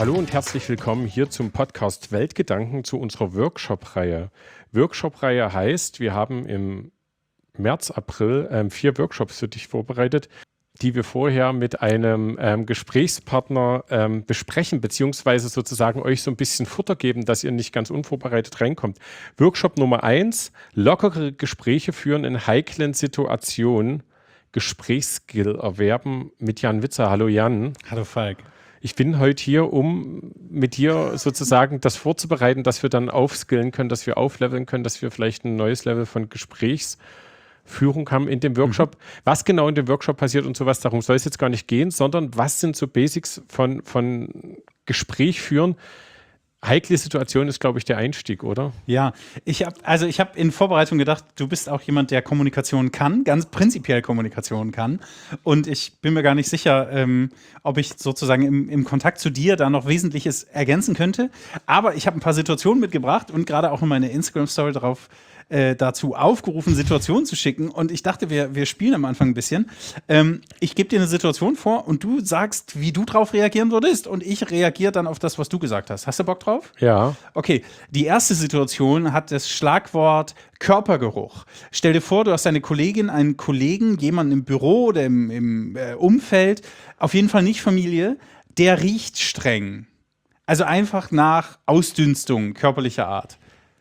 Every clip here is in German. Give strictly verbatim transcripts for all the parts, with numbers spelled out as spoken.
Hallo und herzlich willkommen hier zum Podcast Weltgedanken zu unserer Workshop-Reihe. Workshop-Reihe heißt, wir haben im März, April ähm, vier Workshops für dich vorbereitet, die wir vorher mit einem ähm, Gesprächspartner ähm, besprechen, beziehungsweise sozusagen euch so ein bisschen Futter geben, dass ihr nicht ganz unvorbereitet reinkommt. Workshop Nummer eins, lockere Gespräche führen in heiklen Situationen, Gesprächsskill erwerben mit Jan Witzer. Hallo Jan. Hallo Falk. Ich bin heute hier, um mit dir sozusagen das vorzubereiten, dass wir dann aufskillen können, dass wir aufleveln können, dass wir vielleicht ein neues Level von Gesprächsführung haben in dem Workshop. Mhm. Was genau in dem Workshop passiert und sowas, darum soll es jetzt gar nicht gehen, sondern was sind so Basics von, von Gespräch führen? Heikle Situation ist, glaube ich, der Einstieg, oder? Ja, ich habe also ich habe in Vorbereitung gedacht, du bist auch jemand, der Kommunikation kann, ganz prinzipiell Kommunikation kann. Und ich bin mir gar nicht sicher, ähm, ob ich sozusagen im, im Kontakt zu dir da noch Wesentliches ergänzen könnte. Aber ich habe ein paar Situationen mitgebracht und gerade auch in meine Instagram-Story darauf Äh, dazu aufgerufen, Situationen zu schicken. Und ich dachte, wir, wir spielen am Anfang ein bisschen. Ähm, ich gebe dir eine Situation vor und du sagst, wie du drauf reagieren würdest. Und ich reagiere dann auf das, was du gesagt hast. Hast du Bock drauf? Ja. Okay, die erste Situation hat das Schlagwort Körpergeruch. Stell dir vor, du hast eine Kollegin, einen Kollegen, jemanden im Büro oder im, im äh, Umfeld, auf jeden Fall nicht Familie, der riecht streng. Also einfach nach Ausdünstung körperlicher Art.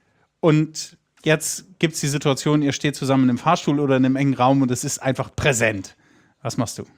Und jetzt gibt es die Situation, ihr steht zusammen im Fahrstuhl oder in einem engen Raum und es ist einfach präsent. Was machst du?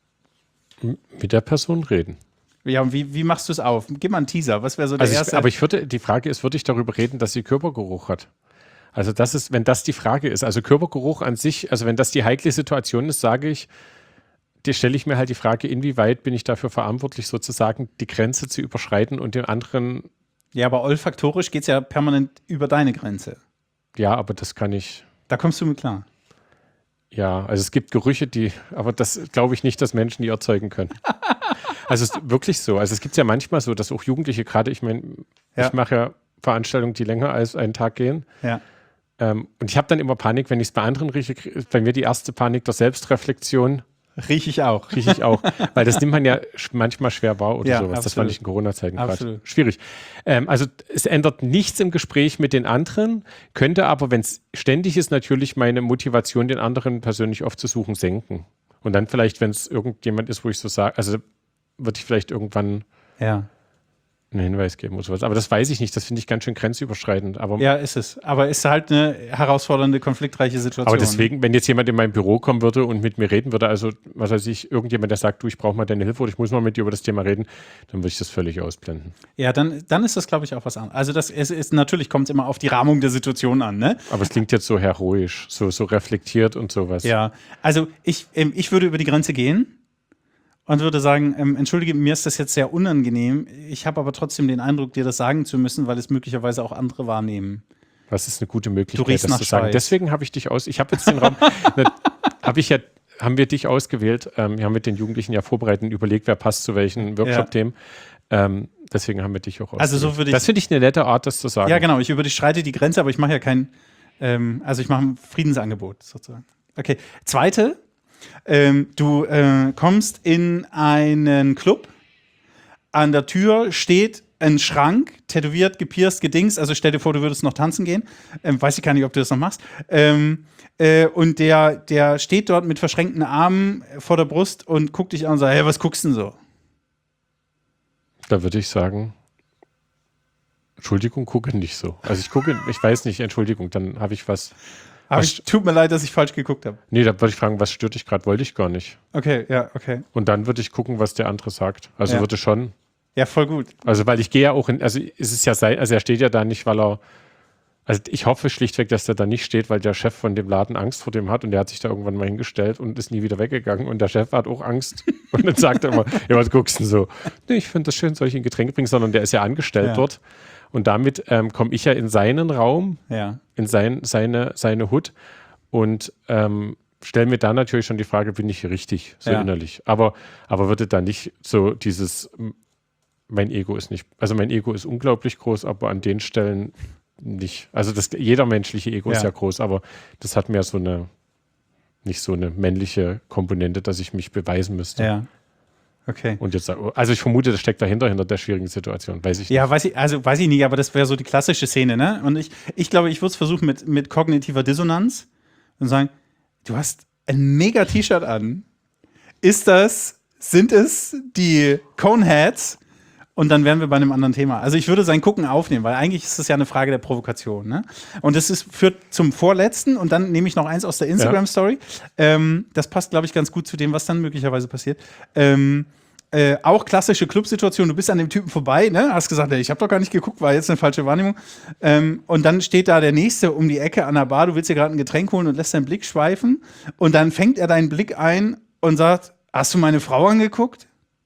Mit der Person reden. Ja, und wie, wie machst du es auf? Gib mal einen Teaser. Was wäre so der also ich, erste? Aber ich würde, die Frage ist, würde ich darüber reden, dass sie Körpergeruch hat? Also das ist, wenn das die Frage ist, also Körpergeruch an sich, also wenn das die heikle Situation ist, sage ich, die stelle ich mir halt die Frage, inwieweit bin ich dafür verantwortlich, sozusagen die Grenze zu überschreiten und den anderen. Ja, aber olfaktorisch geht es ja permanent über deine Grenze. Ja, aber das kann ich. Da kommst du mit klar. Ja, also es gibt Gerüche, die, aber das glaube ich nicht, dass Menschen die erzeugen können. Also es ist wirklich so. Also es gibt ja manchmal so, dass auch Jugendliche gerade, ich meine, Ja. ich mache ja Veranstaltungen, die länger als einen Tag gehen. Ja. Ähm, und ich habe dann immer Panik, wenn ich es bei anderen rieche, ist bei mir die erste Panik der Selbstreflexion. Riech ich auch. Riech ich auch. Weil das nimmt man ja sch- manchmal schwer wahr oder Ja, sowas. absolut. Das fand ich in Corona-Zeiten gerade Absolut. schwierig. Ähm, also es ändert nichts im Gespräch mit den anderen, könnte aber, wenn es ständig ist, natürlich meine Motivation, den anderen persönlich aufzusuchen, senken. Und dann vielleicht, wenn es irgendjemand ist, wo ich so sage, also würde ich vielleicht irgendwann Ja. einen Hinweis geben oder sowas. Aber das weiß ich nicht. Das finde ich ganz schön grenzüberschreitend. Aber, Ja, ist es. Aber ist halt eine herausfordernde, konfliktreiche Situation. aber deswegen, wenn jetzt jemand in mein Büro kommen würde und mit mir reden würde, also was weiß ich, irgendjemand, der sagt, du, ich brauche mal deine Hilfe oder ich muss mal mit dir über das Thema reden, dann würde ich das völlig ausblenden. Ja, dann, dann ist das, glaube ich, auch was anderes. Also das ist, ist natürlich kommt es immer auf die Rahmung der Situation an, ne? Aber es klingt jetzt so heroisch, so, so reflektiert und sowas. Ja, also ich, ähm, ich würde über die Grenze gehen und würde sagen, ähm, entschuldige, mir ist das jetzt sehr unangenehm. Ich habe aber trotzdem den Eindruck, dir das sagen zu müssen, weil es möglicherweise auch andere wahrnehmen. Das ist eine gute Möglichkeit, Du riechst das nach zu sagen. Schweiß. Deswegen habe ich dich aus. Ich habe jetzt den Raum. habe ich ja, haben wir dich ausgewählt. Ähm, wir haben mit den Jugendlichen ja vorbereitet und überlegt, wer passt zu welchen Workshop-Themen. Ähm, deswegen haben wir dich auch ausgewählt. Also so würde ich- das finde ich eine nette Art, das zu sagen. Ja, genau, ich überschreite die Grenze, aber ich mache ja kein, ähm, also ich mache ein Friedensangebot sozusagen. Okay, zweite, ähm, du äh, kommst in einen Club, an der Tür steht ein Schrank, tätowiert, gepierst, gedingst, also stell dir vor, du würdest noch tanzen gehen, ähm, weiß ich gar nicht, ob du das noch machst, ähm, äh, und der, der steht dort mit verschränkten Armen vor der Brust und guckt dich an und sagt, hey, was guckst du denn so? Da würde ich sagen, Entschuldigung, gucke nicht so. Also ich gucke, ich weiß nicht, Entschuldigung, dann habe ich was. Aber was ich, tut mir leid, dass ich falsch geguckt habe. nee, da würde ich fragen, was stört dich gerade? Wollte ich gar nicht. Okay, ja, okay. Und dann würde ich gucken, was der andere sagt. Also Ja. würde schon. Ja, voll gut. Also, weil ich gehe ja auch in, also es ist ja sein, also er steht ja da nicht, weil er, also ich hoffe schlichtweg, dass der da nicht steht, weil der Chef von dem Laden Angst vor dem hat und der hat sich da irgendwann mal hingestellt und ist nie wieder weggegangen und der Chef hat auch Angst und dann sagt er immer, ja, was guckst du denn so? Nee, ich finde das schön, soll ich ein Getränk bringen, sondern der ist ja angestellt Ja. dort und damit ähm, komme ich ja in seinen Raum, Ja. in sein, seine, seine Hut und ähm, stelle mir da natürlich schon die Frage, bin ich hier richtig, so Ja. innerlich. Aber, aber würde da nicht so dieses, mein Ego ist nicht, also mein Ego ist unglaublich groß, aber an den Stellen nicht. Also das, jeder menschliche Ego Ja. ist ja groß, aber das hat mehr so eine, nicht so eine männliche Komponente, dass ich mich beweisen müsste. Ja. Okay. Und jetzt, also ich vermute, das steckt dahinter, hinter der schwierigen Situation. Weiß ich nicht. Ja, weiß ich, also weiß ich nicht, aber das wäre so die klassische Szene, ne? Und ich, ich glaube, ich würde es versuchen mit, mit kognitiver Dissonanz und sagen, du hast ein mega T-Shirt an. Ist das, sind es die Coneheads? Und dann wären wir bei einem anderen Thema. Also ich würde sein Gucken aufnehmen, weil eigentlich ist das ja eine Frage der Provokation, ne? Und das ist, führt zum vorletzten und dann nehme ich noch eins aus der Instagram-Story. Ja. Ähm, das passt, glaube ich, ganz gut zu dem, was dann möglicherweise passiert. Ähm, Äh, auch klassische Clubsituation, du bist an dem Typen vorbei, ne? Hast gesagt, ey, ich habe doch gar nicht geguckt, war jetzt eine falsche Wahrnehmung. Ähm, und dann steht da der Nächste um die Ecke an der Bar, du willst dir gerade ein Getränk holen und lässt deinen Blick schweifen. Und dann fängt er deinen Blick ein und sagt, hast du meine Frau angeguckt?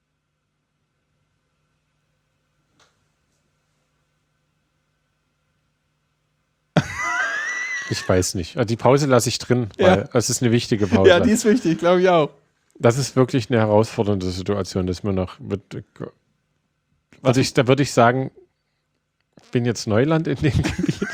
Ich weiß nicht. Die Pause lasse ich drin, weil ja. es ist eine wichtige Pause. Ja, die ist wichtig, glaube ich auch. Das ist wirklich eine herausfordernde Situation, dass man noch mit, also ich, da würde ich sagen, ich bin jetzt Neuland in dem Gebiet.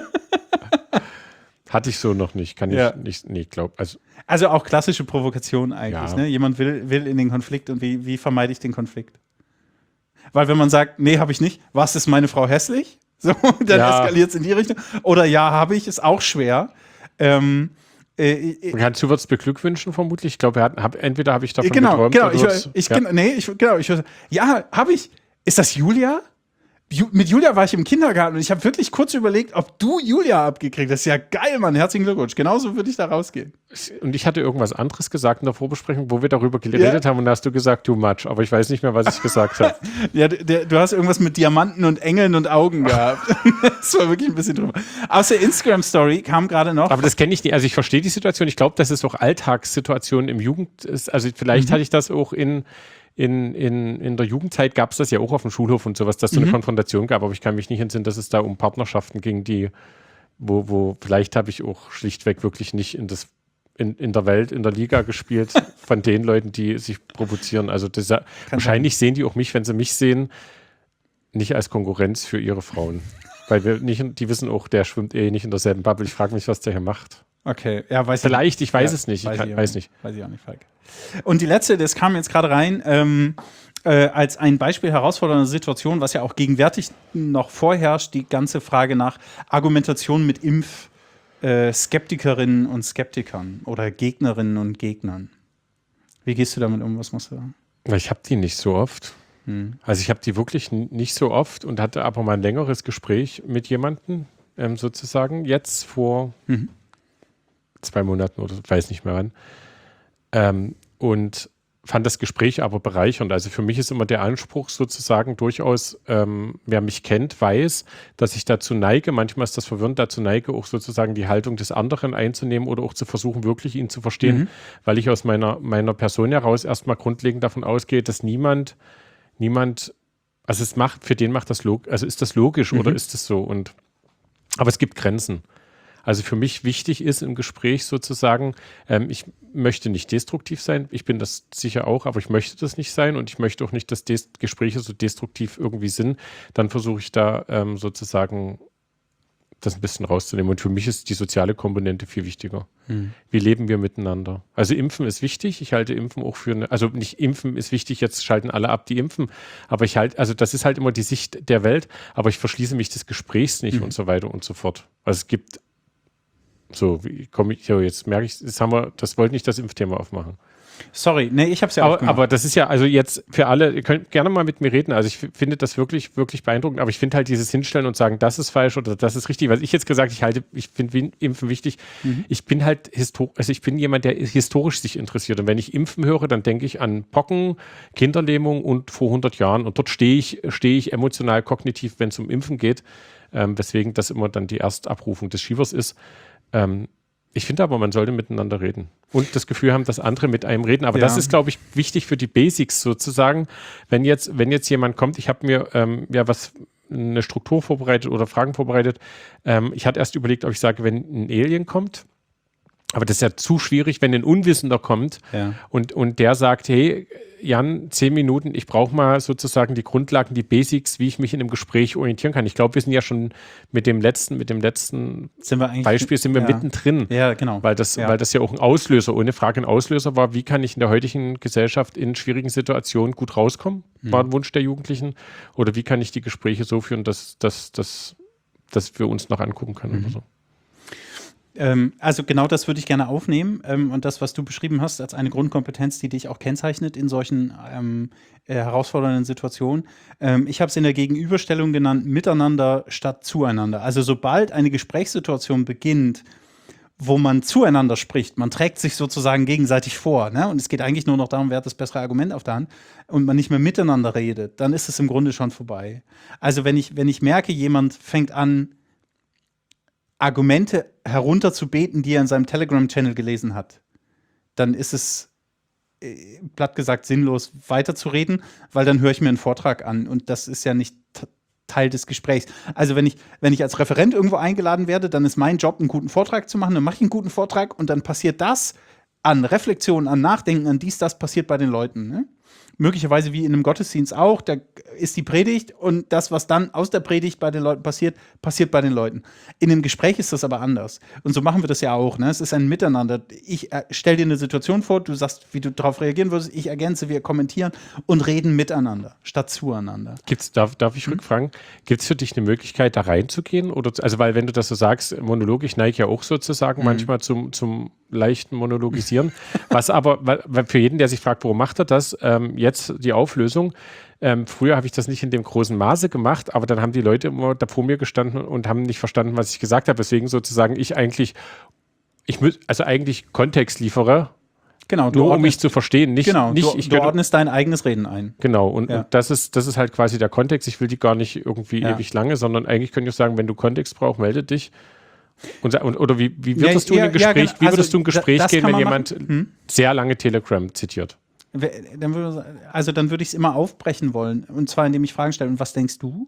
Hatte ich so noch nicht, kann ja. ich nicht, nee, glaube, also. Also auch klassische Provokation eigentlich, ja. ne? Jemand will, will in den Konflikt und wie, wie vermeide ich den Konflikt? Weil wenn man sagt, nee, habe ich nicht, was ist meine Frau hässlich? So, dann ja. eskaliert es in die Richtung. Oder ja, habe ich, ist auch schwer. Ähm, Äh, Kannst du würdest beglückwünschen vermutlich? Ich glaube, hab, entweder habe ich davon genau, geträumt. Genau, oder ich, ich, ja. nee, ich, genau, ich, ja, habe ich. Ist das Julia? Ju, mit Julia war ich im Kindergarten und ich habe wirklich kurz überlegt, ob du Julia abgekriegt hast. Das ist ja geil, Mann. Herzlichen Glückwunsch. Genauso würde ich da rausgehen. Und ich hatte irgendwas anderes gesagt in der Vorbesprechung, wo wir darüber geredet ja. haben und da hast du gesagt, too much. Aber ich weiß nicht mehr, was ich gesagt habe. Ja, der, du hast irgendwas mit Diamanten und Engeln und Augen gehabt. Das war wirklich ein bisschen drüber. Aus der Instagram-Story kam gerade noch. Aber das kenne ich nicht. Also ich verstehe die Situation. Ich glaube, dass es auch Alltagssituationen im Jugend ist. Also vielleicht mhm. hatte ich das auch in In, in, in der Jugendzeit gab es das ja auch auf dem Schulhof und sowas, dass es so eine mhm. Konfrontation gab, aber ich kann mich nicht entsinnen, dass es da um Partnerschaften ging, die, wo, wo vielleicht habe ich auch schlichtweg wirklich nicht in, das, in, in der Welt, in der Liga gespielt von den Leuten, die sich provozieren. Also das, wahrscheinlich sein. Sehen die auch mich, wenn sie mich sehen, nicht als Konkurrenz für ihre Frauen. Weil wir nicht, die wissen auch, der schwimmt eh nicht in derselben Bubble. Ich frage mich, was der hier macht. Okay, ja, weiß Vielleicht, ich, ich weiß ja, es nicht. Weiß ich kann, ich weiß nicht. Weiß ich auch nicht, Falk. Und die letzte, das kam jetzt gerade rein, ähm, äh, als ein Beispiel herausfordernder Situation, was ja auch gegenwärtig noch vorherrscht, die ganze Frage nach Argumentation mit Impf-Skeptikerinnen äh, und Skeptikern oder Gegnerinnen und Gegnern. Wie gehst du damit um? Was musst du sagen? Ich habe die nicht so oft. Hm. Also ich habe die wirklich n- nicht so oft und hatte aber mal ein längeres Gespräch mit jemandem, ähm, sozusagen, jetzt vor mhm. zwei Monaten oder ich weiß nicht mehr wann. Ähm, und fand das Gespräch aber bereichernd. Also für mich ist immer der Anspruch sozusagen durchaus, ähm, wer mich kennt, weiß, dass ich dazu neige, manchmal ist das verwirrend, dazu neige, auch sozusagen die Haltung des anderen einzunehmen oder auch zu versuchen, wirklich ihn zu verstehen, mhm. weil ich aus meiner, meiner Person heraus erstmal grundlegend davon ausgehe, dass niemand, niemand, also es macht, für den macht das log, also ist das logisch mhm. oder ist es so? Und aber es gibt Grenzen. Also für mich wichtig ist im Gespräch sozusagen, ähm, ich möchte nicht destruktiv sein, ich bin das sicher auch, aber ich möchte das nicht sein und ich möchte auch nicht, dass Des- Gespräche so destruktiv irgendwie sind. Dann versuche ich da ähm, sozusagen das ein bisschen rauszunehmen. Und für mich ist die soziale Komponente viel wichtiger. Hm. Wie leben wir miteinander? Also Impfen ist wichtig. Ich halte Impfen auch für eine, also nicht Impfen ist wichtig, jetzt schalten alle ab, die impfen. Aber ich halte, also das ist halt immer die Sicht der Welt, aber ich verschließe mich des Gesprächs nicht hm. und so weiter und so fort. Also es gibt So, wie komme ich, jetzt merke ich, das haben wir, das wollte nicht das Impfthema aufmachen. Sorry, nee, ich habe es ja aber, aufgemacht. aber das ist ja, also jetzt für alle, ihr könnt gerne mal mit mir reden, also ich f- finde das wirklich, wirklich beeindruckend, aber ich finde halt dieses Hinstellen und sagen, das ist falsch oder das ist richtig, was ich jetzt gesagt, ich halte, ich finde Impfen wichtig, mhm. ich bin halt historisch, also ich bin jemand, der historisch sich interessiert und wenn ich Impfen höre, dann denke ich an Pocken, Kinderlähmung und vor hundert Jahren und dort stehe ich, stehe ich emotional, kognitiv, wenn es um Impfen geht, ähm, weswegen das immer dann die Erstabrufung des Schiefers ist. Ähm, ich finde aber, man sollte miteinander reden und das Gefühl haben, dass andere mit einem reden. Aber ja. das ist, glaube ich, wichtig für die Basics sozusagen. Wenn jetzt, wenn jetzt jemand kommt, ich habe mir ähm, ja was, eine Struktur vorbereitet oder Fragen vorbereitet. Ähm, ich hatte erst überlegt, ob ich sage, wenn ein Alien kommt, Aber das ist ja zu schwierig, wenn ein Unwissender kommt Ja. und, und der sagt, hey, Jan, zehn Minuten, ich brauche mal sozusagen die Grundlagen, die Basics, wie ich mich in einem Gespräch orientieren kann. Ich glaube, wir sind ja schon mit dem letzten, mit dem letzten Sind wir eigentlich, Beispiel sind wir ja. mittendrin. Ja, genau. Weil das, Ja. weil das ja auch ein Auslöser, ohne Frage ein Auslöser war, wie kann ich in der heutigen Gesellschaft in schwierigen Situationen gut rauskommen, Mhm. war ein Wunsch der Jugendlichen. Oder wie kann ich die Gespräche so führen, dass, dass, dass, dass wir uns noch angucken können Mhm. oder so. Ähm, also genau das würde ich gerne aufnehmen ähm, und das, was du beschrieben hast, als eine Grundkompetenz, die dich auch kennzeichnet in solchen ähm, äh, herausfordernden Situationen. Ähm, ich habe es in der Gegenüberstellung genannt, miteinander statt zueinander. Also sobald eine Gesprächssituation beginnt, wo man zueinander spricht, man trägt sich sozusagen gegenseitig vor, ne? Und es geht eigentlich nur noch darum, wer hat das bessere Argument auf der Hand und man nicht mehr miteinander redet, dann ist es im Grunde schon vorbei. Also wenn ich, wenn ich merke, jemand fängt an, Argumente herunterzubeten, die er in seinem Telegram-Channel gelesen hat, dann ist es, äh, platt gesagt, sinnlos weiterzureden, weil dann höre ich mir einen Vortrag an und das ist ja nicht t- Teil des Gesprächs. Also wenn ich, wenn ich als Referent irgendwo eingeladen werde, dann ist mein Job, einen guten Vortrag zu machen, dann mache ich einen guten Vortrag und dann passiert das an Reflexion, an Nachdenken, an dies, das passiert bei den Leuten, ne? Möglicherweise wie in einem Gottesdienst auch, da ist die Predigt und das, was dann aus der Predigt bei den Leuten passiert, passiert bei den Leuten. In einem Gespräch ist das aber anders. Und so machen wir das ja auch, ne? Es ist ein Miteinander. Ich äh, stelle dir eine Situation vor, du sagst, wie du darauf reagieren würdest, ich ergänze, wir kommentieren und reden miteinander, statt zueinander. Gibt's, darf, darf ich rückfragen, gibt es für dich eine Möglichkeit, da reinzugehen? Oder, also, weil wenn du das so sagst, Monolog, ich neige ja auch sozusagen Mhm. manchmal zum, zum leichten Monologisieren. Was aber, weil, weil für jeden, der sich fragt, warum macht er das, ähm, jetzt die Auflösung. Ähm, früher habe ich das nicht in dem großen Maße gemacht, aber dann haben die Leute immer da vor mir gestanden und haben nicht verstanden, was ich gesagt habe. Deswegen sozusagen ich eigentlich, ich mü- also eigentlich Kontext liefere, Genau, du nur um ordnest- mich zu verstehen. Nicht, Genau, nicht du, ich du gehöre- ordnest dein eigenes Reden ein. Genau, und, Ja. und das ist, das ist halt quasi der Kontext. Ich will die gar nicht irgendwie Ja. ewig lange, sondern eigentlich könnte ich sagen, wenn du Kontext brauchst, melde dich. Und, sa- und, oder wie, wie würdest Ja, du in ja, ein Gespräch, ja, genau. wie würdest Also, du ein Gespräch da- das gehen, kann wenn man jemand machen. Hm? sehr lange Telegram zitiert? We- Dann würde, also dann würde ich es immer aufbrechen wollen. Und zwar, indem ich Fragen stelle. Und was denkst du?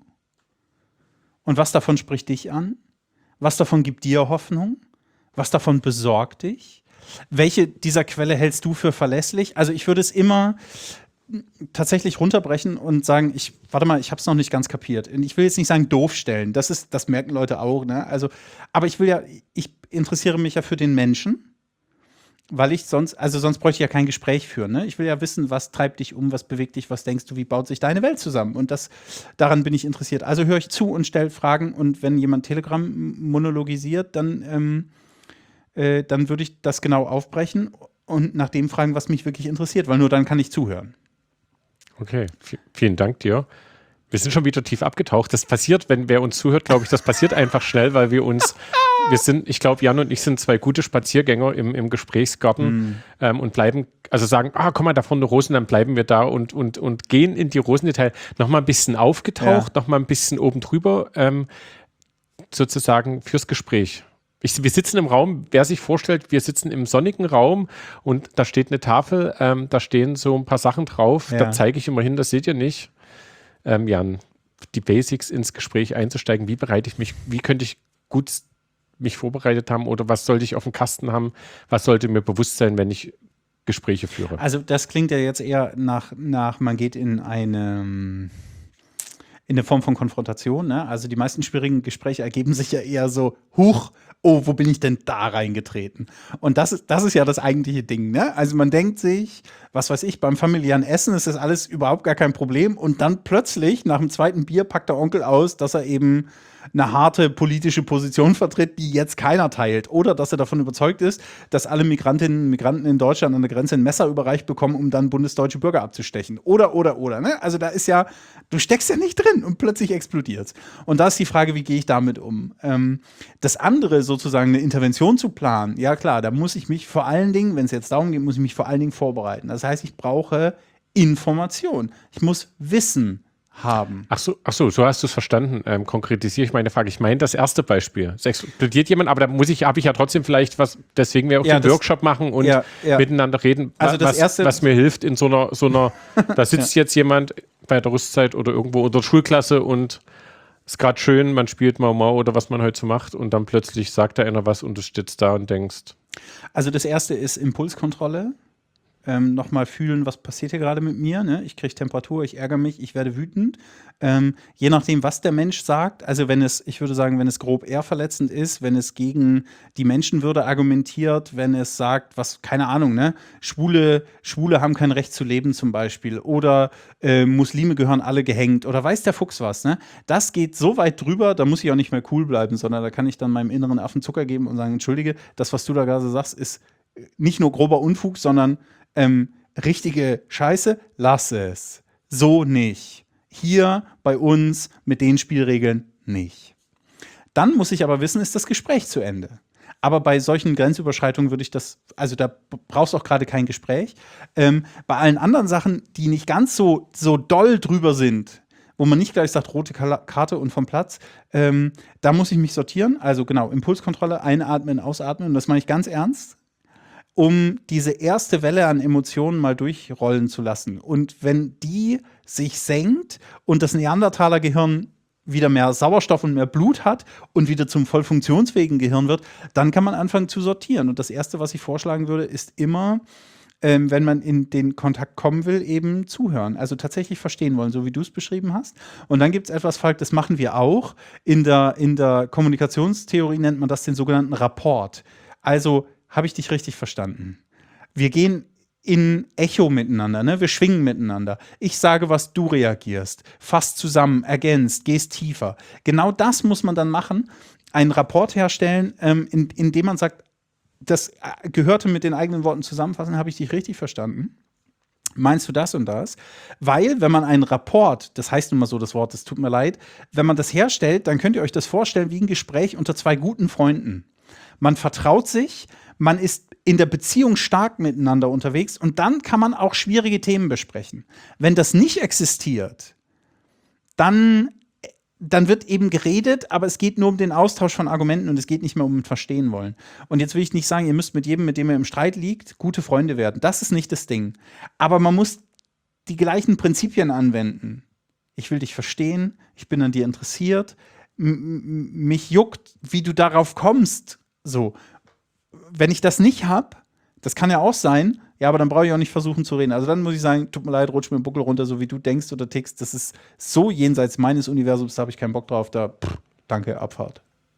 Und was davon spricht dich an? Was davon gibt dir Hoffnung? Was davon besorgt dich? Welche dieser Quelle hältst du für verlässlich? Also ich würde es immer tatsächlich runterbrechen und sagen, ich, warte mal, ich habe es noch nicht ganz kapiert. Und ich will jetzt nicht sagen doof stellen, das ist, das merken Leute auch, ne? Also, aber ich will ja, ich interessiere mich ja für den Menschen, weil ich sonst, also sonst bräuchte ich ja kein Gespräch führen, ne? Ich will ja wissen, was treibt dich um, was bewegt dich, was denkst du, wie baut sich deine Welt zusammen? Und das, daran bin ich interessiert. Also höre ich zu und stelle Fragen und wenn jemand Telegram monologisiert, dann, ähm, äh, dann würde ich das genau aufbrechen und nach dem fragen, was mich wirklich interessiert, weil nur dann kann ich zuhören. Okay, v- vielen Dank dir. Wir sind schon wieder tief abgetaucht. Das passiert, wenn wer uns zuhört, glaube ich, das passiert einfach schnell, weil wir uns, wir sind, ich glaube, Jan und ich sind zwei gute Spaziergänger im, im Gesprächsgarten ähm, und bleiben, also sagen, ah, komm mal, da vorne Rosen, dann bleiben wir da und, und, und gehen in die Rosendetail. Nochmal ein bisschen aufgetaucht, Ja. nochmal ein bisschen oben drüber, ähm, sozusagen fürs Gespräch. Ich, wir sitzen im Raum, wer sich vorstellt, wir sitzen im sonnigen Raum und da steht eine Tafel, ähm, da stehen so ein paar Sachen drauf, Ja. da zeige ich immer hin, das seht ihr nicht. Ähm, Jan, die Basics ins Gespräch einzusteigen, wie bereite ich mich, wie könnte ich gut mich vorbereitet haben oder was sollte ich auf dem Kasten haben, was sollte mir bewusst sein, wenn ich Gespräche führe. Also das klingt ja jetzt eher nach, nach man geht in eine, in eine Form von Konfrontation, ne? Also die meisten schwierigen Gespräche ergeben sich ja eher so, huch, oh, wo bin ich denn da reingetreten? Und das ist, das ist ja das eigentliche Ding, ne? Also man denkt sich, was weiß ich, beim familiären Essen ist das alles überhaupt gar kein Problem und dann plötzlich nach dem zweiten Bier packt der Onkel aus, dass er eben eine harte politische Position vertritt, die jetzt keiner teilt. Oder dass er davon überzeugt ist, dass alle Migrantinnen und Migranten in Deutschland an der Grenze ein Messer überreicht bekommen, um dann bundesdeutsche Bürger abzustechen. Oder, oder, oder. Ne? Also da ist ja, du steckst ja nicht drin und plötzlich explodiert's. Und da ist die Frage, wie gehe ich damit um? Ähm, das andere, sozusagen eine Intervention zu planen, ja klar, da muss ich mich vor allen Dingen, wenn es jetzt darum geht, muss ich mich vor allen Dingen vorbereiten. Das heißt, ich brauche Information. Ich muss Wissen haben. Ach so, ach so, so hast du es verstanden. Ähm, konkretisiere ich meine Frage. Ich meine das erste Beispiel. Es explodiert jemand, aber da muss ich, habe ich ja trotzdem vielleicht was, deswegen wir auch Ja, den das- Workshop machen und Ja, ja. miteinander reden, Also das was, erste- was mir hilft in so einer, so einer, da sitzt jetzt jemand bei der Rüstzeit oder irgendwo unter der Schulklasse und ist gerade schön, man spielt Mau Mau oder was man heute so macht und dann plötzlich sagt da einer was und du stehst da und denkst, Also das erste ist Impulskontrolle. Ähm, nochmal fühlen, was passiert hier gerade mit mir. Ne? Ich kriege Temperatur, ich ärgere mich, ich werde wütend. Ähm, je nachdem, was der Mensch sagt, also wenn es, ich würde sagen, wenn es grob ehrverletzend ist, wenn es gegen die Menschenwürde argumentiert, wenn es sagt, was, keine Ahnung, ne, Schwule, Schwule haben kein Recht zu leben zum Beispiel oder äh, Muslime gehören alle gehängt oder weiß der Fuchs was, ne? Das geht so weit drüber, da muss ich auch nicht mehr cool bleiben, sondern da kann ich dann meinem inneren Affen Zucker geben und sagen, entschuldige, das, was du da gerade sagst, ist nicht nur grober Unfug, sondern Ähm, richtige Scheiße, lass es. So nicht. Hier bei uns mit den Spielregeln nicht. Dann muss ich aber wissen, ist das Gespräch zu Ende. Aber bei solchen Grenzüberschreitungen würde ich das, also da brauchst du auch gerade kein Gespräch. Ähm, bei allen anderen Sachen, die nicht ganz so, so doll drüber sind, wo man nicht gleich sagt, rote Karte und vom Platz, ähm, da muss ich mich sortieren. Also genau, Impulskontrolle, einatmen, ausatmen, das meine ich ganz ernst, um diese erste Welle an Emotionen mal durchrollen zu lassen. Und wenn die sich senkt und das Neandertaler-Gehirn wieder mehr Sauerstoff und mehr Blut hat und wieder zum voll funktionsfähigen Gehirn wird, dann kann man anfangen zu sortieren. Und das Erste, was ich vorschlagen würde, ist immer, ähm, wenn man in den Kontakt kommen will, eben zuhören. Also tatsächlich verstehen wollen, so wie du es beschrieben hast. Und dann gibt es etwas, Falk, das machen wir auch. In der, in der Kommunikationstheorie nennt man das den sogenannten Rapport. Also habe ich dich richtig verstanden? Wir gehen in Echo miteinander, ne? Wir schwingen miteinander. Ich sage was, du reagierst. Fasst zusammen, ergänzt, gehst tiefer. Genau das muss man dann machen. Einen Rapport herstellen, ähm, in, in dem man sagt, das gehörte mit den eigenen Worten zusammenfassen, habe ich dich richtig verstanden? Meinst du das und das? Weil, wenn man einen Rapport, das heißt nun mal so das Wort, es tut mir leid, wenn man das herstellt, dann könnt ihr euch das vorstellen wie ein Gespräch unter zwei guten Freunden. Man vertraut sich, man ist in der Beziehung stark miteinander unterwegs und dann kann man auch schwierige Themen besprechen. Wenn das nicht existiert, dann, dann wird eben geredet, aber es geht nur um den Austausch von Argumenten und es geht nicht mehr um ein Verstehen wollen. Und jetzt will ich nicht sagen, ihr müsst mit jedem, mit dem ihr im Streit liegt, gute Freunde werden. Das ist nicht das Ding. Aber man muss die gleichen Prinzipien anwenden. Ich will dich verstehen, ich bin an dir interessiert, M- mich juckt, wie du darauf kommst. So. Wenn ich das nicht habe, das kann ja auch sein, ja, aber dann brauche ich auch nicht versuchen zu reden. Also dann muss ich sagen, tut mir leid, rutsch mir den Buckel runter, so wie du denkst oder tickst. Das ist so jenseits meines Universums, da habe ich keinen Bock drauf. Da, pff, danke, Abfahrt.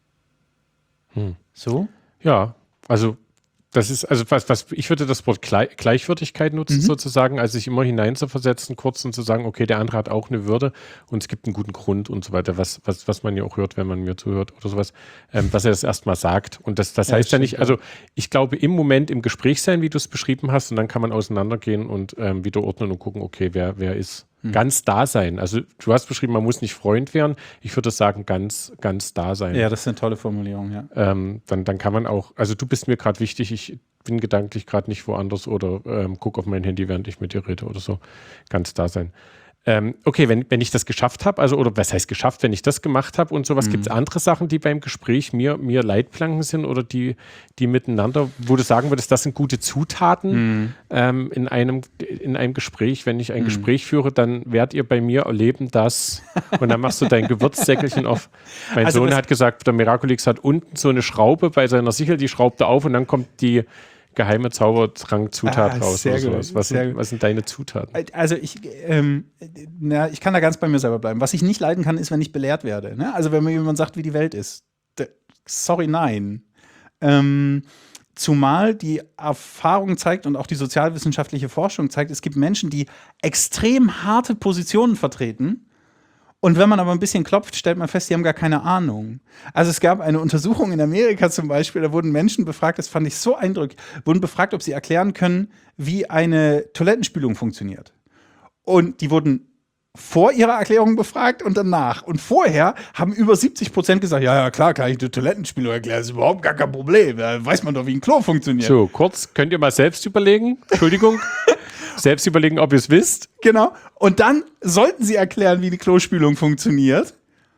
Hm. So? Ja, also das ist, also was, was ich würde das Wort Gleich, Gleichwürdigkeit nutzen, mhm. sozusagen, also sich immer hineinzuversetzen, kurz und zu sagen, okay, der andere hat auch eine Würde und es gibt einen guten Grund und so weiter, was, was, was man ja auch hört, wenn man mir zuhört oder sowas, ähm, was er das erstmal sagt. Und das, das ja, heißt ja nicht, also ich glaube, im Moment im Gespräch sein, wie du es beschrieben hast, und dann kann man auseinandergehen und ähm, wieder ordnen und gucken, okay, wer, wer ist hm. ganz da sein. Also du hast beschrieben, man muss nicht Freund werden. Ich würde sagen, ganz, ganz da sein. Ja, das ist eine tolle Formulierung, ja. Ähm, dann, dann kann man auch, also du bist mir gerade wichtig, ich bin gedanklich gerade nicht woanders oder ähm, guck auf mein Handy, während ich mit dir rede oder so. Ganz da sein. Ähm, okay, wenn, wenn ich das geschafft habe, also, oder was heißt geschafft, wenn ich das gemacht habe und sowas, mhm. gibt es andere Sachen, die beim Gespräch mir, mir Leitplanken sind oder die, die miteinander, wo du sagen würdest, das sind gute Zutaten mhm. ähm, in, einem, in einem Gespräch. Wenn ich ein mhm. Gespräch führe, dann werdet ihr bei mir erleben, dass, und dann machst du dein Gewürzsäckelchen auf. Mein also Sohn hat gesagt, der Miraculix hat unten so eine Schraube bei seiner Sichel, die schraubt er auf und dann kommt die geheime Zaubertrank-Zutat ah, raus oder sowas. Was sind, was sind deine Zutaten? Also ich, ähm, na, ich kann da ganz bei mir selber bleiben. Was ich nicht leiden kann, ist, wenn ich belehrt werde. Ne? Also wenn mir jemand sagt, wie die Welt ist. Sorry, nein. Ähm, zumal die Erfahrung zeigt und auch die sozialwissenschaftliche Forschung zeigt, es gibt Menschen, die extrem harte Positionen vertreten. Und wenn man aber ein bisschen klopft, stellt man fest, die haben gar keine Ahnung. Also es gab eine Untersuchung in Amerika zum Beispiel, da wurden Menschen befragt, das fand ich so eindrücklich, wurden befragt, ob sie erklären können, wie eine Toilettenspülung funktioniert. Und die wurden vor ihrer Erklärung befragt und danach. Und vorher haben über siebzig Prozent gesagt, ja, ja, klar, kann ich die Toilettenspülung erklären, das ist überhaupt gar kein Problem. Da weiß man doch, wie ein Klo funktioniert. So, kurz, könnt ihr mal selbst überlegen? Entschuldigung. Selbst überlegen, ob ihr es wisst. Genau. Und dann sollten sie erklären, wie die Klospülung funktioniert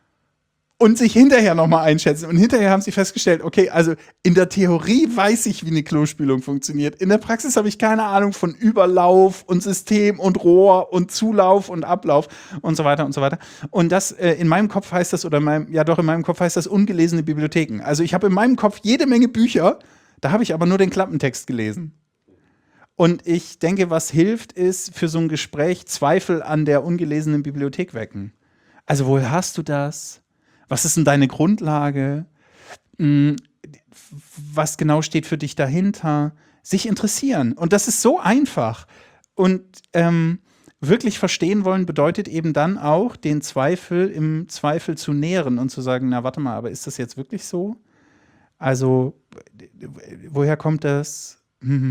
und sich hinterher nochmal einschätzen. Und hinterher haben sie festgestellt, okay, also in der Theorie weiß ich, wie eine Klospülung funktioniert. In der Praxis habe ich keine Ahnung von Überlauf und System und Rohr und Zulauf und Ablauf und so weiter und so weiter. Und das, äh, in meinem Kopf heißt das, oder in meinem, ja doch, in meinem Kopf heißt das ungelesene Bibliotheken. Also ich habe in meinem Kopf jede Menge Bücher, Da habe ich aber nur den Klappentext gelesen. Und ich denke, was hilft, ist für so ein Gespräch Zweifel an der ungelesenen Bibliothek wecken. Also, woher hast du das? Was ist denn deine Grundlage? Was genau steht für dich dahinter? Sich interessieren. Und das ist so einfach. Und ähm, wirklich verstehen wollen bedeutet eben dann auch, den Zweifel im Zweifel zu nähren und zu sagen, na, warte mal, aber ist das jetzt wirklich so? Also, woher kommt das?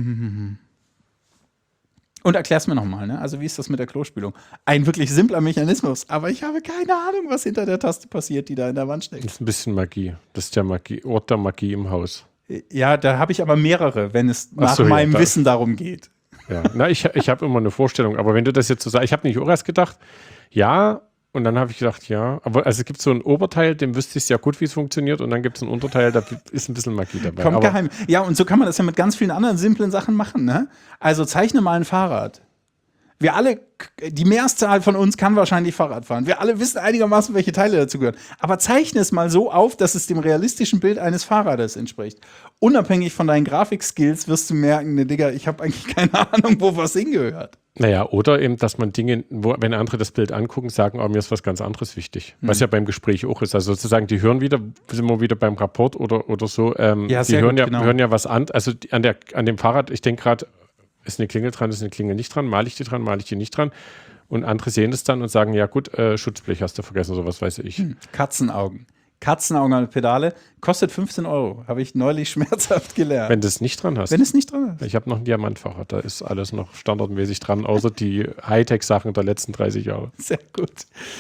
Und erklär's mir nochmal, ne? Also, wie ist das mit der Klospülung? Ein wirklich simpler Mechanismus, aber ich habe keine Ahnung, was hinter der Taste passiert, die da in der Wand steckt. Das ist ein bisschen Magie. Das ist der Magie, Ort der Magie im Haus. Ja, da habe ich aber mehrere, wenn es nach so, ja, meinem da- Wissen darum geht. Ja, na, ich, ich habe immer eine Vorstellung, aber wenn du das jetzt so sagst, ich habe nicht auch erst gedacht, ja, und dann habe ich gedacht, ja, aber also es gibt so ein Oberteil, dem wüsste ich sehr gut, wie es funktioniert, und dann gibt es ein Unterteil, da ist ein bisschen Magie dabei. Kommt aber, geheim. Ja, und so kann man das ja mit ganz vielen anderen simplen Sachen machen, ne? Also zeichne mal ein Fahrrad. Wir alle, die Mehrzahl von uns kann wahrscheinlich Fahrrad fahren. Wir alle wissen einigermaßen, welche Teile dazugehören. Aber zeichne es mal so auf, dass es dem realistischen Bild eines Fahrrades entspricht. Unabhängig von deinen Grafikskills wirst du merken, ne Digga, ich habe eigentlich keine Ahnung, wo was hingehört. Naja, oder eben, dass man Dinge, wo, wenn andere das Bild angucken, sagen, oh, mir ist was ganz anderes wichtig. Hm. Was ja beim Gespräch auch ist. Also sozusagen, die hören wieder, sind wir wieder beim Rapport oder, oder so, ähm, Ja, die sehr hören, gut, ja, genau. hören ja was an. Also die, an, der, an dem Fahrrad, ich denke gerade, ist eine Klingel dran, ist eine Klingel nicht dran, male ich die dran, male ich die nicht dran. Und andere sehen es dann und sagen, ja gut, äh, Schutzblech hast du vergessen, oder was weiß ich. Hm. Katzenaugen. Katzenaugen an der Pedale. Kostet fünfzehn Euro. Habe ich neulich schmerzhaft gelernt. Wenn du es nicht dran hast. Wenn es nicht dran ist. Ich habe noch ein Diamantfahrrad, da ist alles noch standardmäßig dran, außer die Hightech-Sachen der letzten dreißig Jahre. Sehr gut.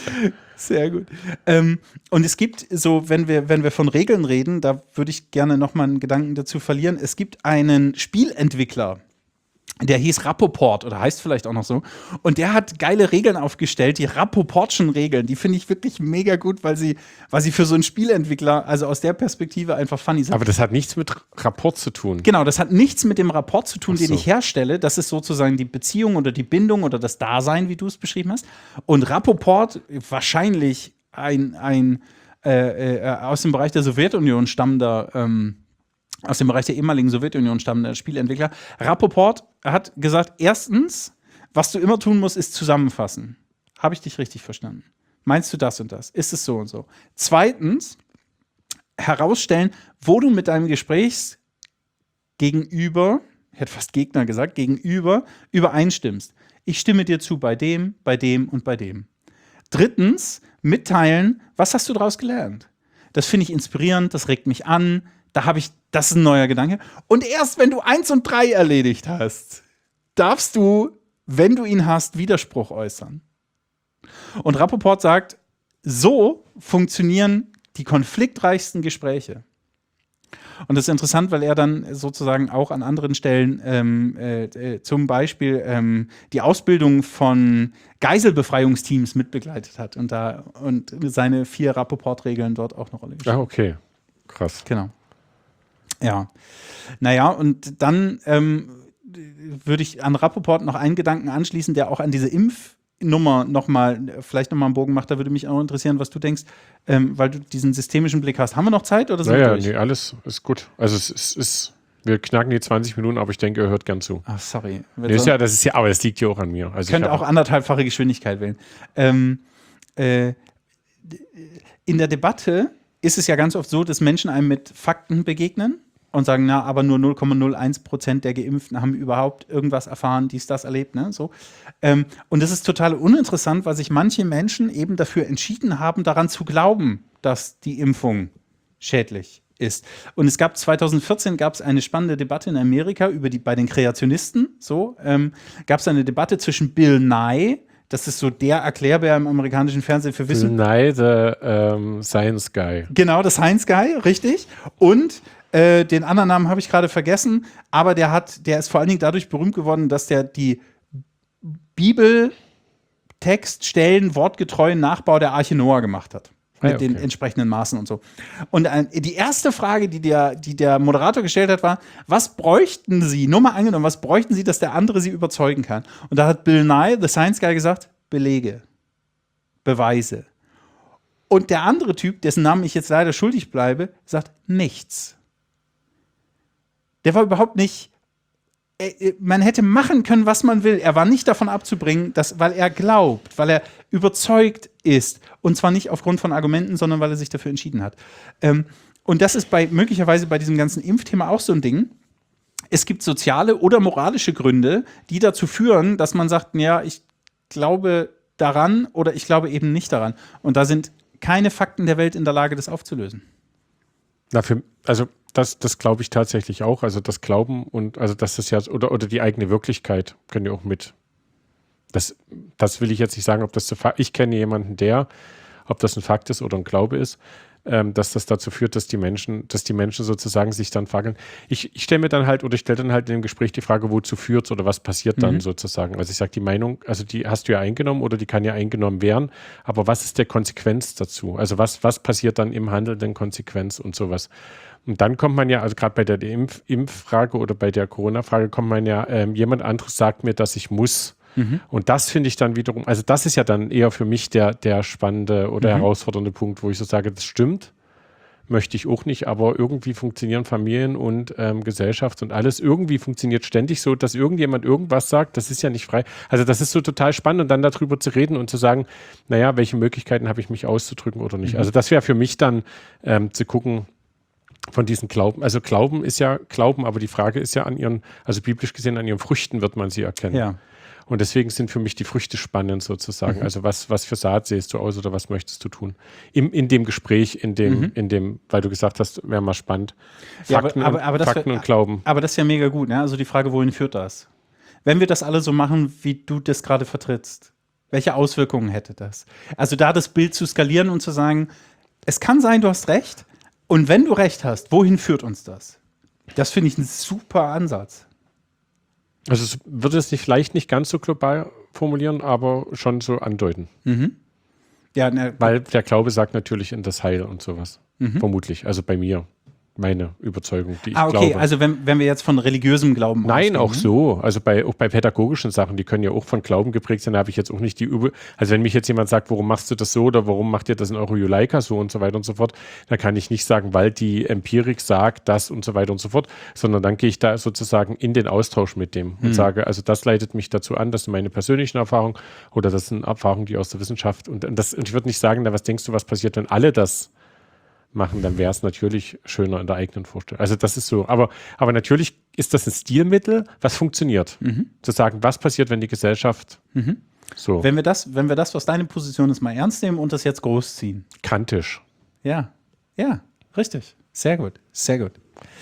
Sehr gut. Ähm, und es gibt so, wenn wir, wenn wir von Regeln reden, da würde ich gerne noch mal einen Gedanken dazu verlieren. Es gibt einen Spielentwickler, der hieß Rapoport oder heißt vielleicht auch noch so. Und der hat geile Regeln aufgestellt, die Rapoportschen Regeln. Die finde ich wirklich mega gut, weil sie, weil sie für so einen Spielentwickler, also aus der Perspektive einfach funny sind. Aber das hat nichts mit Rapport zu tun. Genau, das hat nichts mit dem Rapport zu tun, Ach so. den ich herstelle. Das ist sozusagen die Beziehung oder die Bindung oder das Dasein, wie du es beschrieben hast. Und Rapoport, wahrscheinlich ein, ein äh, äh, aus dem Bereich der Sowjetunion stammender, ähm, aus dem Bereich der ehemaligen Sowjetunion stammender Spielentwickler. Rapoport hat gesagt, erstens, was du immer tun musst, ist zusammenfassen. Habe ich dich richtig verstanden? Meinst du das und das? Ist es so und so? Zweitens, herausstellen, wo du mit deinem Gesprächsgegenüber, ich hätte fast Gegner gesagt, gegenüber übereinstimmst. Ich stimme dir zu bei dem, bei dem und bei dem. Drittens, mitteilen, was hast du daraus gelernt? Das finde ich inspirierend, das regt mich an, da habe ich, das ist ein neuer Gedanke. Und erst wenn du eins und drei erledigt hast, darfst du, wenn du ihn hast, Widerspruch äußern. Und Rapoport sagt, so funktionieren die konfliktreichsten Gespräche. Und das ist interessant, weil er dann sozusagen auch an anderen Stellen ähm, äh, zum Beispiel ähm, die Ausbildung von Geiselbefreiungsteams mitbegleitet hat und da und seine vier Rapoport-Regeln dort auch eine Rolle gespielt. Ah, okay. Krass. Genau. Ja. Naja, und dann ähm, würde ich an Rapoport noch einen Gedanken anschließen, der auch an diese Impfnummer noch mal, vielleicht noch mal einen Bogen macht. Da würde mich auch interessieren, was du denkst, ähm, weil du diesen systemischen Blick hast. Haben wir noch Zeit oder sind wir Naja, durch? nee, alles ist gut. Also es ist, ist, wir knacken die zwanzig Minuten, aber ich denke, er hört gern zu. Ach, sorry. Nee, ist ja, das ist ja, aber es liegt ja auch an mir. Also ich Könnte hab- auch anderthalbfache Geschwindigkeit wählen. Ähm, äh, in der Debatte ist es ja ganz oft so, dass Menschen einem mit Fakten begegnen und sagen, na, aber nur null Komma null eins Prozent der Geimpften haben überhaupt irgendwas erfahren, dies, das erlebt, ne, so. Ähm, und das ist total uninteressant, weil sich manche Menschen eben dafür entschieden haben, daran zu glauben, dass die Impfung schädlich ist. Und es gab zwanzig vierzehn gab es eine spannende Debatte in Amerika über die bei den Kreationisten. So ähm, gab es eine Debatte zwischen Bill Nye, das ist so der Erklärbär im amerikanischen Fernsehen für Wissen. Nein, the ähm, Science Guy. Genau, das Science Guy, richtig. Und äh, den anderen Namen habe ich gerade vergessen, aber der hat, der ist vor allen Dingen dadurch berühmt geworden, dass der die Bibeltextstellen wortgetreuen Nachbau der Arche Noah gemacht hat. Mit Ah, okay. den entsprechenden Maßen und so. Und äh, die erste Frage, die der, die der Moderator gestellt hat, war, was bräuchten Sie, nur mal angenommen, was bräuchten Sie, dass der andere Sie überzeugen kann? Und da hat Bill Nye, the Science Guy, gesagt, Belege, Beweise. Und der andere Typ, dessen Namen ich jetzt leider schuldig bleibe, sagt nichts. Der war überhaupt nicht, äh, man hätte machen können, was man will. Er war nicht davon abzubringen, dass, weil er glaubt, weil er überzeugt ist. Und zwar nicht aufgrund von Argumenten, sondern weil er sich dafür entschieden hat. Ähm, und das ist bei möglicherweise bei diesem ganzen Impfthema auch so ein Ding. Es gibt soziale oder moralische Gründe, die dazu führen, dass man sagt, ja, ich glaube daran oder ich glaube eben nicht daran. Und da sind keine Fakten der Welt in der Lage, das aufzulösen. Na, für, also das, das glaube ich tatsächlich auch. Also das Glauben und also das ist ja, oder, oder die eigene Wirklichkeit können ja auch mit. Das, das will ich jetzt nicht sagen, ob das so, ich kenne jemanden, der, ob das ein Fakt ist oder ein Glaube ist, ähm, dass das dazu führt, dass die Menschen, dass die Menschen sozusagen sich dann fragen. Ich, ich stelle mir dann halt oder ich stelle dann halt in dem Gespräch die Frage, wozu führt es oder was passiert dann Mhm. sozusagen. Also ich sage, die Meinung, also die hast du ja eingenommen oder die kann ja eingenommen werden, aber was ist der Konsequenz dazu? Also was, was passiert dann im handelnden Konsequenz und sowas? Und dann kommt man ja, also gerade bei der Impf, Impffrage oder bei der Corona-Frage kommt man ja, ähm, jemand anderes sagt mir, dass ich muss. Mhm. Und das finde ich dann wiederum, also das ist ja dann eher für mich der, der spannende oder Mhm. herausfordernde Punkt, wo ich so sage, das stimmt, möchte ich auch nicht, aber irgendwie funktionieren Familien und ähm, Gesellschaft und alles, irgendwie funktioniert ständig so, dass irgendjemand irgendwas sagt, das ist ja nicht frei. Also das ist so total spannend und dann darüber zu reden und zu sagen, naja, welche Möglichkeiten habe ich mich auszudrücken oder nicht. Mhm. Also das wäre für mich dann ähm, zu gucken, von diesen Glauben, also Glauben ist ja Glauben, aber die Frage ist ja an ihren, also biblisch gesehen, an ihren Früchten wird man sie erkennen. Ja. Und deswegen sind für mich die Früchte spannend sozusagen. Mhm. Also was, was für Saat sähst du aus oder was möchtest du tun? Im, in dem Gespräch, in dem, Mhm. in dem, weil du gesagt hast, wäre mal spannend. Ja, Fakten, aber, aber, aber und, das Fakten wär, und Glauben. Aber das ist ja mega gut, ne? Also die Frage, wohin führt das? Wenn wir das alle so machen, wie du das gerade vertrittst, welche Auswirkungen hätte das? Also da das Bild zu skalieren und zu sagen, es kann sein, du hast recht. Und wenn du recht hast, wohin führt uns das? Das finde ich einen super Ansatz. Also es würde es nicht, vielleicht nicht ganz so global formulieren, aber schon so andeuten. Mhm. Ja, ne, Weil der Glaube sagt natürlich in das Heil und sowas. Mhm. Vermutlich. Also bei mir. Meine Überzeugung, die ich ah, okay, glaube. also wenn, wenn wir jetzt von religiösem Glauben Nein, ausgehen, auch ne? so. Also bei, auch bei pädagogischen Sachen, die können ja auch von Glauben geprägt sein. Da habe ich jetzt auch nicht die Übel. Also wenn mich jetzt jemand sagt, warum machst du das so oder warum macht ihr das in Eurojuleika so und so weiter und so fort, dann kann ich nicht sagen, weil die Empirik sagt das und so weiter und so fort, sondern dann gehe ich da sozusagen in den Austausch mit dem und Hm. sage, also das leitet mich dazu an, das sind meine persönlichen Erfahrungen oder das sind Erfahrungen, die aus der Wissenschaft und, und, das, und ich würde nicht sagen, na, was denkst du, was passiert, wenn alle das machen, dann wäre es natürlich schöner in der eigenen Vorstellung. Also das ist so. Aber, aber natürlich ist das ein Stilmittel, was funktioniert. Mhm. Zu sagen, was passiert, wenn die Gesellschaft Mhm. so Wenn wir das, wenn wir das, was deine Position ist, mal ernst nehmen und das jetzt großziehen. kantisch. Ja, ja, richtig. Sehr gut, sehr gut.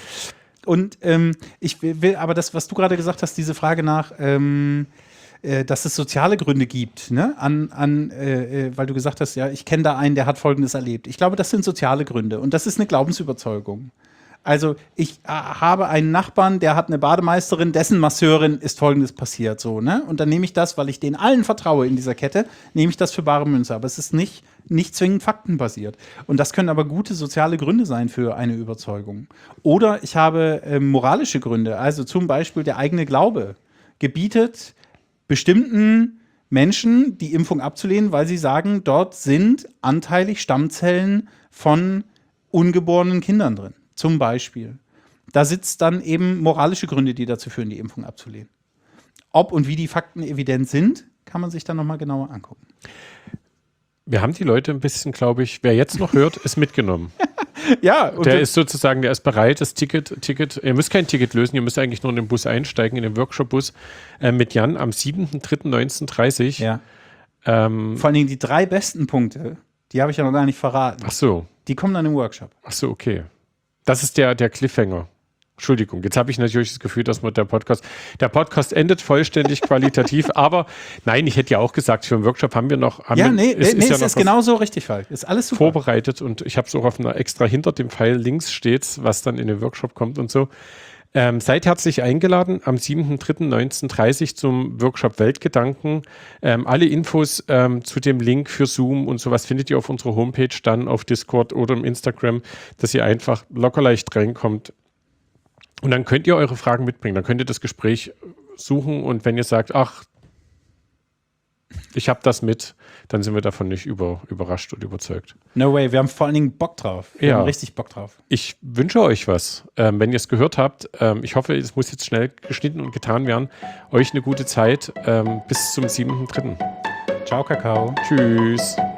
Und ähm, ich will, will aber das, was du gerade gesagt hast, diese Frage nach, ähm, äh, dass es soziale Gründe gibt, ne? An, an, äh, äh, weil du gesagt hast, ja, ich kenne da einen, der hat Folgendes erlebt. Ich glaube, das sind soziale Gründe und das ist eine Glaubensüberzeugung. Also ich äh, habe einen Nachbarn, der hat eine Bademeisterin, dessen Masseurin ist Folgendes passiert, so, ne? Und dann nehme ich das, weil ich denen allen vertraue in dieser Kette, nehme ich das für bare Münze. Aber es ist nicht, nicht zwingend faktenbasiert. Und das können aber gute soziale Gründe sein für eine Überzeugung. Oder ich habe äh, moralische Gründe, also zum Beispiel der eigene Glaube gebietet bestimmten Menschen die Impfung abzulehnen, weil sie sagen, dort sind anteilig Stammzellen von ungeborenen Kindern drin. Zum Beispiel. Da sitzt dann eben moralische Gründe, die dazu führen, die Impfung abzulehnen. Ob und wie die Fakten evident sind, kann man sich dann nochmal genauer angucken. Wir haben die Leute ein bisschen, glaube ich, wer jetzt noch hört, ist mitgenommen. Ja, und Der ist sozusagen, der ist bereit, das Ticket, Ticket, ihr müsst kein Ticket lösen, ihr müsst eigentlich nur in den Bus einsteigen, in den Workshop-Bus äh, mit Jan am siebten dritten neunzehnhundertdreißig. ja. Ähm, Vor allen Dingen die drei besten Punkte, die habe ich ja noch gar nicht verraten. ach so, Die kommen dann im Workshop. ach so, okay. Das ist der, der Cliffhanger. Entschuldigung, jetzt habe ich natürlich das Gefühl, dass man der Podcast, der Podcast endet vollständig qualitativ, aber nein, ich hätte ja auch gesagt, für einen Workshop haben wir noch, haben Ja, wir, nee, es nee, ist ja es noch ist was genau so richtig, Falk. Ist alles super. vorbereitet und ich habe es auch auf einer extra hinter dem Pfeil links steht's, was dann in den Workshop kommt und so. Ähm, seid herzlich eingeladen am siebten dritten neunzehnhundertdreißig zum Workshop Weltgedanken. Ähm, alle Infos ähm, zu dem Link für Zoom und sowas findet ihr auf unserer Homepage, dann auf Discord oder im Instagram, dass ihr einfach locker leicht reinkommt. Und dann könnt ihr eure Fragen mitbringen. Dann könnt ihr das Gespräch suchen und wenn ihr sagt, ach, Ich habe das mit, dann sind wir davon nicht über, überrascht und überzeugt. No way, wir haben vor allen Dingen Bock drauf. Wir Ja. haben richtig Bock drauf. Ich wünsche euch was. Ähm, wenn ihr es gehört habt, ähm, ich hoffe, es muss jetzt schnell geschnitten und getan werden. Euch eine gute Zeit. Ähm, bis zum siebten dritten Ciao, Kakao. Tschüss.